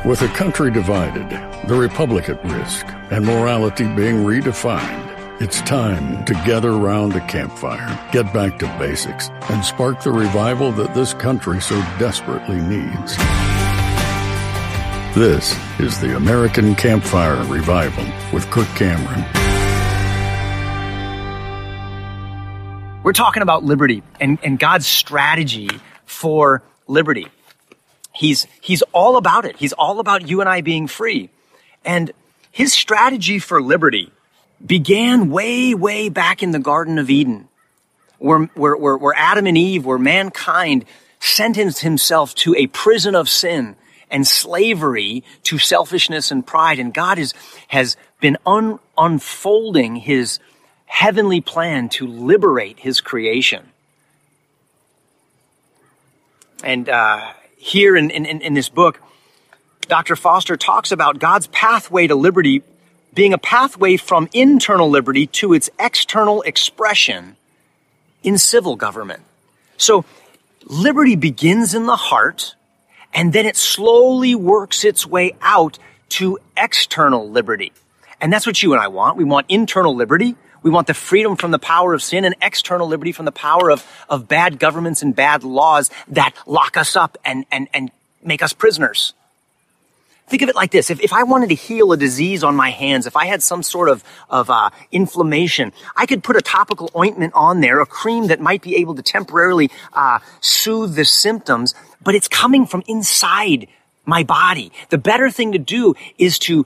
With a country divided, the republic at risk, and morality being redefined, it's time to gather around a campfire, get back to basics, and spark the revival that this country so desperately needs. This is the American Campfire Revival with Kirk Cameron. We're talking about liberty and God's strategy for liberty. He's all about it. He's all about you and I being free. And his strategy for liberty began way, way back in the Garden of Eden, where Adam and Eve, where mankind sentenced himself to a prison of sin and slavery to selfishness and pride. And God has been unfolding his heavenly plan to liberate his creation. And here in this book, Dr. Foster talks about God's pathway to liberty being a pathway from internal liberty to its external expression in civil government. So liberty begins in the heart, and then it slowly works its way out to external liberty. And that's what you and I want. We want internal liberty. We want the freedom from the power of sin, and external liberty from the power of bad governments and bad laws that lock us up and make us prisoners. Think of it like this. If I wanted to heal a disease on my hands, if I had some sort of inflammation, I could put a topical ointment on there, a cream that might be able to temporarily soothe the symptoms, but it's coming from inside my body. The better thing to do is to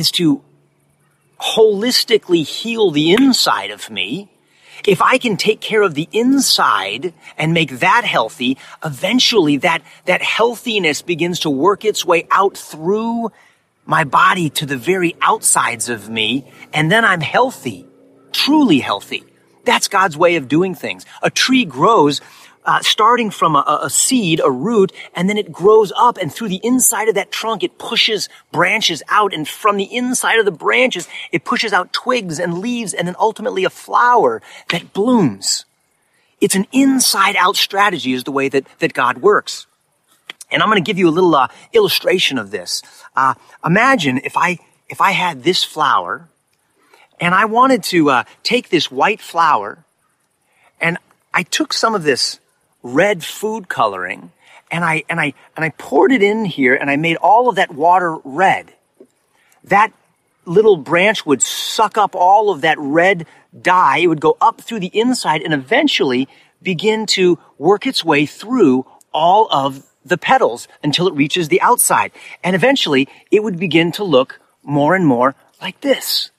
holistically heal the inside of me. If I can take care of the inside and make that healthy, eventually that healthiness begins to work its way out through my body to the very outsides of me, and then I'm healthy, truly healthy. That's God's way of doing things. A tree grows starting from a seed, a root, and then it grows up, and through the inside of that trunk, it pushes branches out, and from the inside of the branches, it pushes out twigs and leaves, and then ultimately a flower that blooms. It's an inside-out strategy is the way that God works. And I'm going to give you a little illustration of this. Imagine if I had this flower, and I wanted to take this white flower, and I took some of this red food coloring, and I poured it in here, and I made all of that water red. That little branch would suck up all of that red dye. It would go up through the inside and eventually begin to work its way through all of the petals until it reaches the outside. And eventually it would begin to look more and more like this.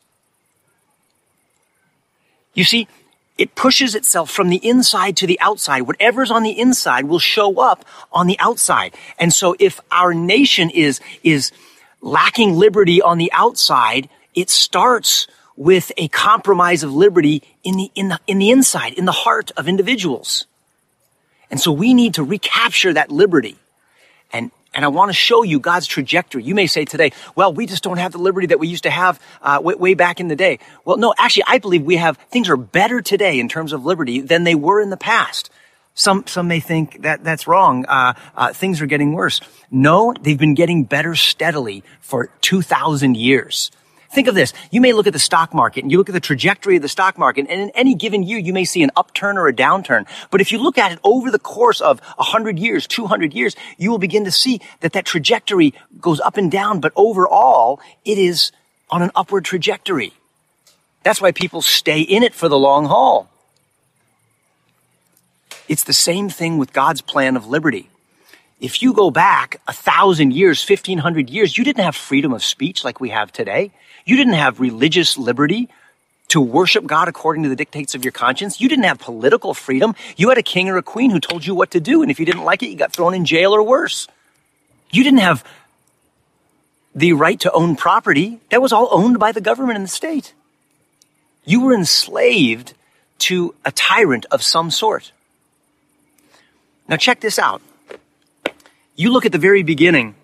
You see, it pushes itself from the inside to the outside. Whatever's on the inside will show up on the outside. And so if our nation is lacking liberty on the outside, it starts with a compromise of liberty in the inside, in the heart of individuals. And so we need to recapture that liberty. And I want to show you God's trajectory. You may say today, well, we just don't have the liberty that we used to have way back in the day. Well, no, actually, I believe things are better today in terms of liberty than they were in the past. Some may think that that's wrong. Things are getting worse. No, they've been getting better steadily for 2,000 years. Think of this. You may look at the stock market and you look at the trajectory of the stock market, and in any given year, you may see an upturn or a downturn. But if you look at it over the course of 100 years, 200 years, you will begin to see that trajectory goes up and down, but overall, it is on an upward trajectory. That's why people stay in it for the long haul. It's the same thing with God's plan of liberty. If you go back 1,000 years, 1,500 years, you didn't have freedom of speech like we have today. You didn't have religious liberty to worship God according to the dictates of your conscience. You didn't have political freedom. You had a king or a queen who told you what to do, and if you didn't like it, you got thrown in jail or worse. You didn't have the right to own property. That was all owned by the government and the state. You were enslaved to a tyrant of some sort. Now check this out. You look at the very beginning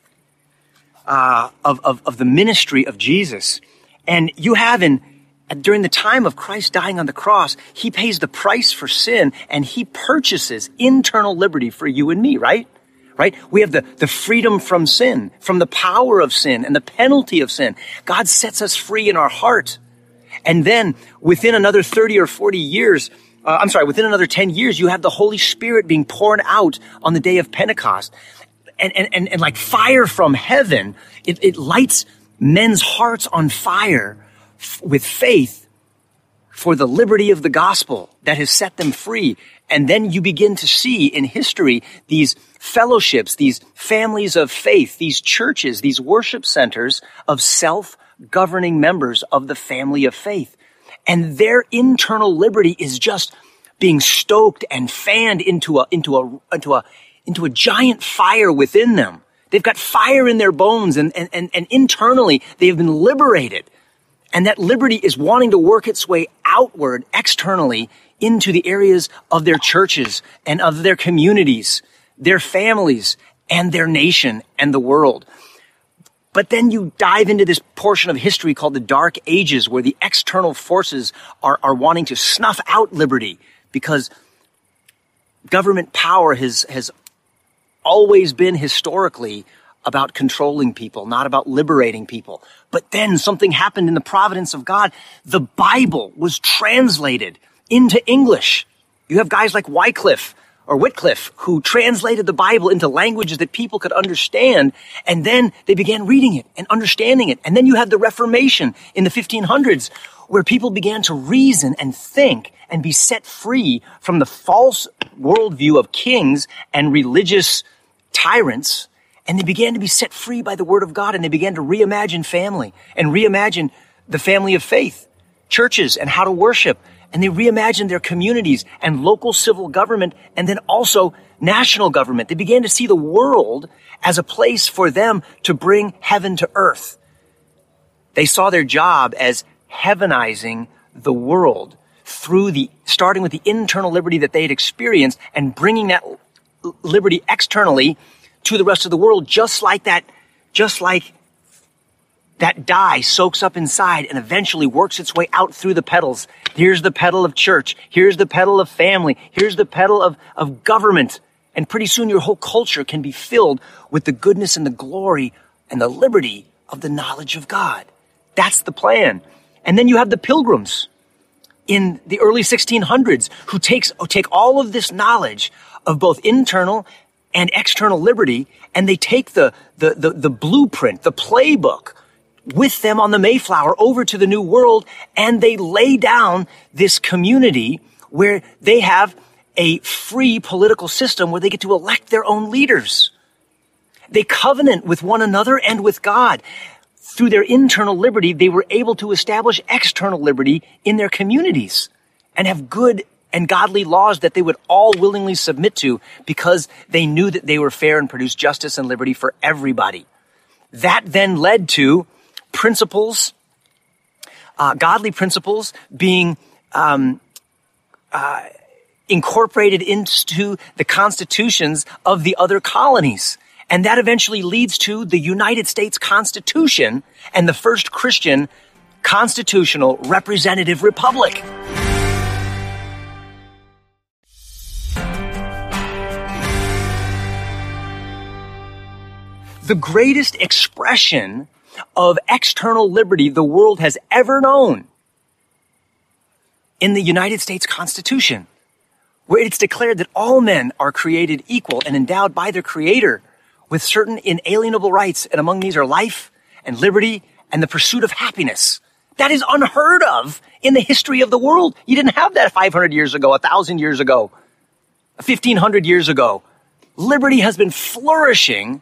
of the ministry of Jesus, and you have during the time of Christ dying on the cross, he pays the price for sin, and he purchases internal liberty for you and me, right? right? We have the freedom from sin, from the power of sin and the penalty of sin. God sets us free in our heart. And then within another 30 or 40 years, within another 10 years, you have the Holy Spirit being poured out on the day of Pentecost. And like fire from heaven, it lights men's hearts on fire with faith for the liberty of the gospel that has set them free. And then you begin to see in history these fellowships, these families of faith, these churches, these worship centers of self-governing members of the family of faith. And their internal liberty is just being stoked and fanned into a giant fire within them. They've got fire in their bones and internally they have been liberated. And that liberty is wanting to work its way outward, externally, into the areas of their churches and of their communities, their families, and their nation and the world. But then you dive into this portion of history called the Dark Ages, where the external forces are wanting to snuff out liberty because government power has always been historically about controlling people, not about liberating people. But then something happened in the providence of God. The Bible was translated into English. You have guys like Wycliffe, who translated the Bible into languages that people could understand, and then they began reading it and understanding it. And then you have the Reformation in the 1500s, where people began to reason and think and be set free from the false worldview of kings and religious tyrants. And they began to be set free by the word of God, and they began to reimagine family and reimagine the family of faith, churches, and how to worship. And they reimagined their communities and local civil government, and then also national government. They began to see the world as a place for them to bring heaven to earth. They saw their job as heavenizing the world starting with the internal liberty that they had experienced and bringing that liberty externally to the rest of the world, just like that dye soaks up inside and eventually works its way out through the petals. Here's the petal of church. Here's the petal of family. Here's the petal of government. And pretty soon your whole culture can be filled with the goodness and the glory and the liberty of the knowledge of God. That's the plan. And then you have the Pilgrims in the early 1600s who take all of this knowledge of both internal and external liberty, and they take the blueprint, the playbook, with them on the Mayflower over to the New World, and they lay down this community where they have a free political system where they get to elect their own leaders. They covenant with one another and with God. Through their internal liberty, they were able to establish external liberty in their communities and have good and godly laws that they would all willingly submit to because they knew that they were fair and produced justice and liberty for everybody. That then led to principles, godly principles being incorporated into the constitutions of the other colonies. And that eventually leads to the United States Constitution and the first Christian constitutional representative republic. The greatest expression of external liberty the world has ever known in the United States Constitution, where it's declared that all men are created equal and endowed by their Creator with certain inalienable rights, and among these are life and liberty and the pursuit of happiness. That is unheard of in the history of the world. You didn't have that 500 years ago, 1,000 years ago, 1,500 years ago. Liberty has been flourishing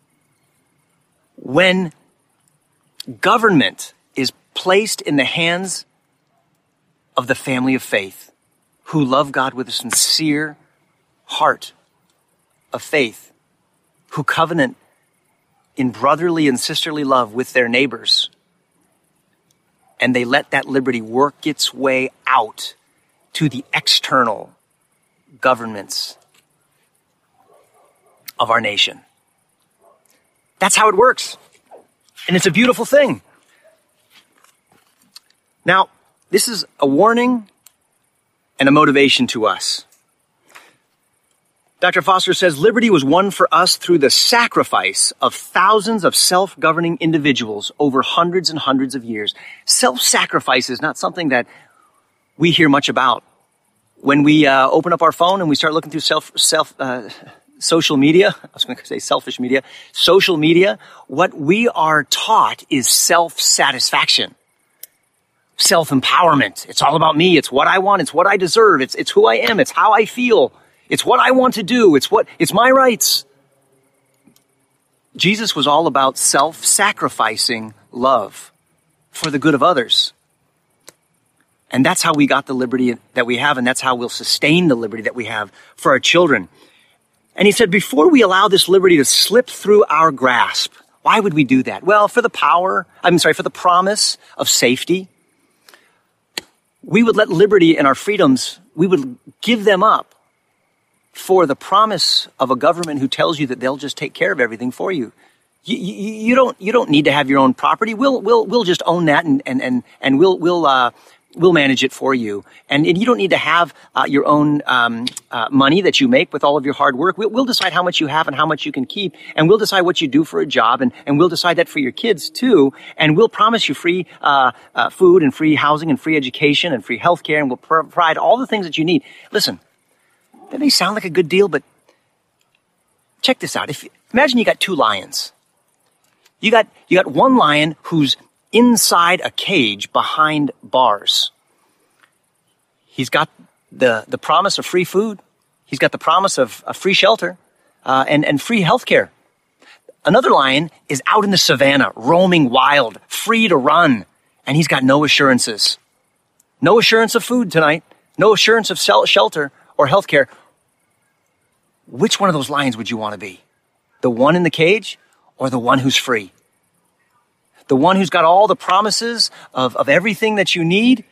when government is placed in the hands of the family of faith who love God with a sincere heart of faith, who covenant in brotherly and sisterly love with their neighbors. And they let that liberty work its way out to the external governments of our nation. That's how it works. And it's a beautiful thing. Now, this is a warning and a motivation to us. Dr. Foster says, liberty was won for us through the sacrifice of thousands of self-governing individuals over hundreds and hundreds of years. Self-sacrifice is not something that we hear much about. When we open up our phone and we start looking through social media, I was going to say selfish media, social media, what we are taught is self-satisfaction, self-empowerment. It's all about me. It's what I want. It's what I deserve. It's who I am. It's how I feel. It's what I want to do. It's my rights. Jesus was all about self-sacrificing love for the good of others. And that's how we got the liberty that we have, and that's how we'll sustain the liberty that we have for our children. And he said, before we allow this liberty to slip through our grasp, why would we do that? Well, for the promise of safety. We would let liberty and our freedoms, we would give them up for the promise of a government who tells you that they'll just take care of everything for you. You don't need to have your own property. We'll just own that and we'll manage it for you. And you don't need to have your own money that you make with all of your hard work. We'll decide how much you have and how much you can keep, and we'll decide what you do for a job, and we'll decide that for your kids too. And we'll promise you free food and free housing and free education and free health care, and we'll provide all the things that you need. Listen, that may sound like a good deal, but check this out. Imagine you got two lions. You got one lion who's inside a cage behind bars. He's got the promise of free food. He's got the promise of free shelter and free health care. Another lion is out in the savannah, roaming wild, free to run, and he's got no assurances. No assurance of food tonight. No assurance of shelter or health care. Which one of those lions would you want to be? The one in the cage or the one who's free? The one who's got all the promises of everything that you need,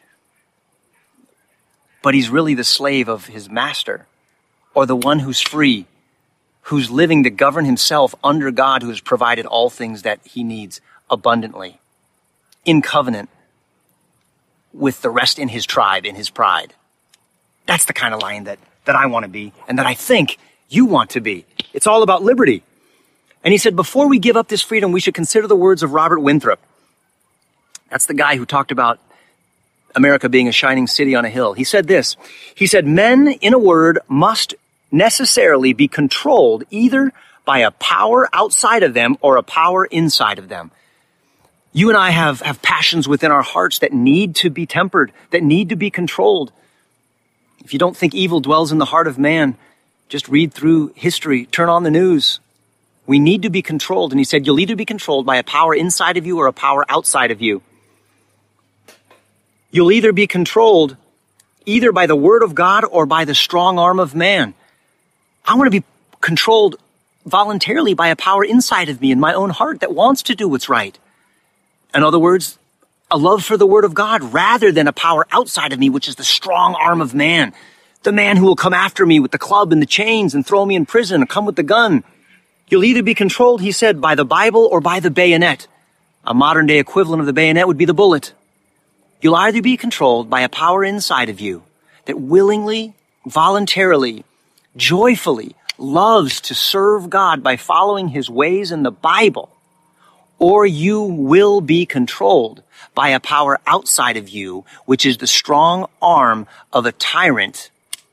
but he's really the slave of his master? Or the one who's free, who's living to govern himself under God, who has provided all things that he needs abundantly, in covenant with the rest in his tribe, in his pride? That's the kind of lion that I want to be, and that I think you want to be. It's all about liberty. And he said, before we give up this freedom, we should consider the words of Robert Winthrop. That's the guy who talked about America being a shining city on a hill. He said this. He said, men, in a word, must necessarily be controlled either by a power outside of them or a power inside of them. You and I have passions within our hearts that need to be tempered, that need to be controlled. If you don't think evil dwells in the heart of man, just read through history, turn on the news. We need to be controlled. And he said, you'll either be controlled by a power inside of you or a power outside of you. You'll either be controlled either by the word of God or by the strong arm of man. I want to be controlled voluntarily by a power inside of me in my own heart that wants to do what's right. In other words, a love for the word of God rather than a power outside of me, which is the strong arm of man. The man who will come after me with the club and the chains and throw me in prison and come with the gun. You'll either be controlled, he said, by the Bible or by the bayonet. A modern day equivalent of the bayonet would be the bullet. You'll either be controlled by a power inside of you that willingly, voluntarily, joyfully loves to serve God by following his ways in the Bible, or you will be controlled by a power outside of you, which is the strong arm of a tyrant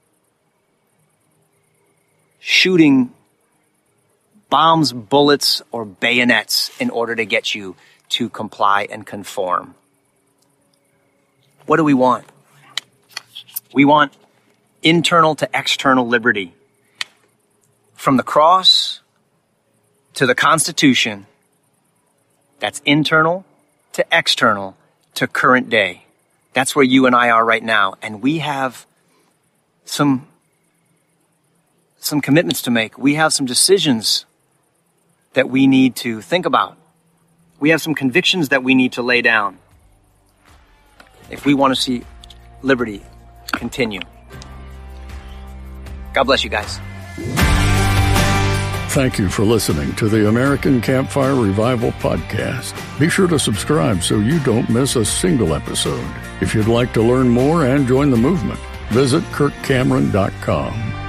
shooting bombs, bullets, or bayonets in order to get you to comply and conform. What do we want? We want internal to external liberty. From the cross to the Constitution, that's internal to external to current day. That's where you and I are right now. And we have some commitments to make. We have some decisions that we need to think about. We have some convictions that we need to lay down if we want to see liberty continue. God bless you guys. Thank you for listening to the American Campfire Revival Podcast. Be sure to subscribe so you don't miss a single episode. If you'd like to learn more and join the movement, visit kirkcameron.com.